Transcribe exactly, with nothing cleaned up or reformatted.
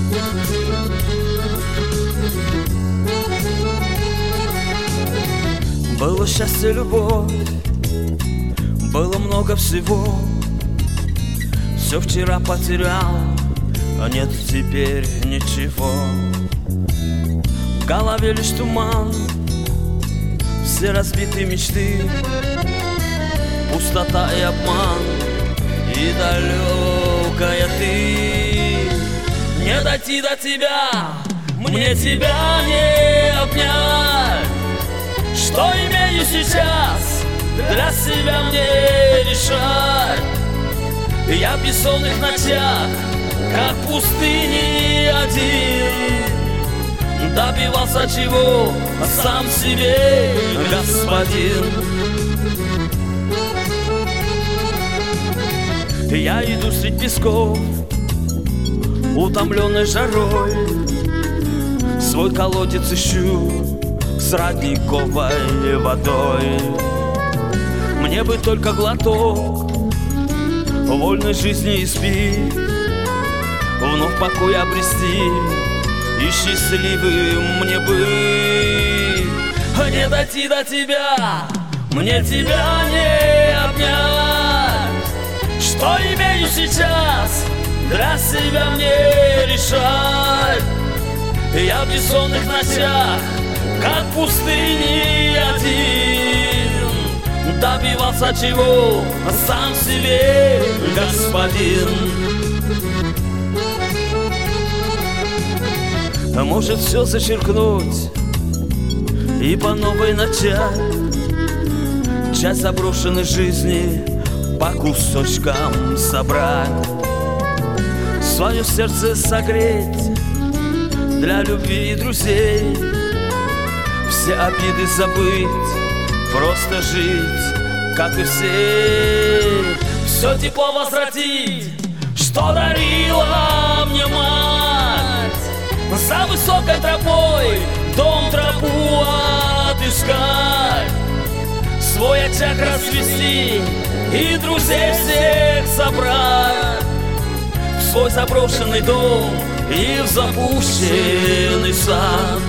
Было счастье, любовь, было много всего. Все вчера потерял, а нет теперь ничего. В голове лишь туман, все разбитые мечты, пустота и обман, и далекая ты. Не дойти до тебя, мне тебя не обнять. Что имею сейчас, для себя мне решать. Я в бессонных ночах, как в пустыне один, добивался чего сам себе господин. Я иду средь песков, утомленной жарой, свой колодец ищу с родниковой водой. Мне бы только глоток вольной жизни испить, вновь покой обрести и счастливым мне быть. Не дойти до тебя, мне тебя не обнять. Что имею сейчас, для себя мне решать. Я в бессонных ночах, как в пустыне один, добивался чего сам себе господин. А может все зачеркнуть и по новой начать, часть заброшенной жизни по кусочкам собрать, свое сердце согреть для любви и друзей, все обиды забыть, просто жить, как и все. Все тепло возвратить, что дарила мне мать. За высокой тропой дом тропу отыскать, свой очаг расцвести и друзей всех собрать, в свой заброшенный дом и в запущенный сад.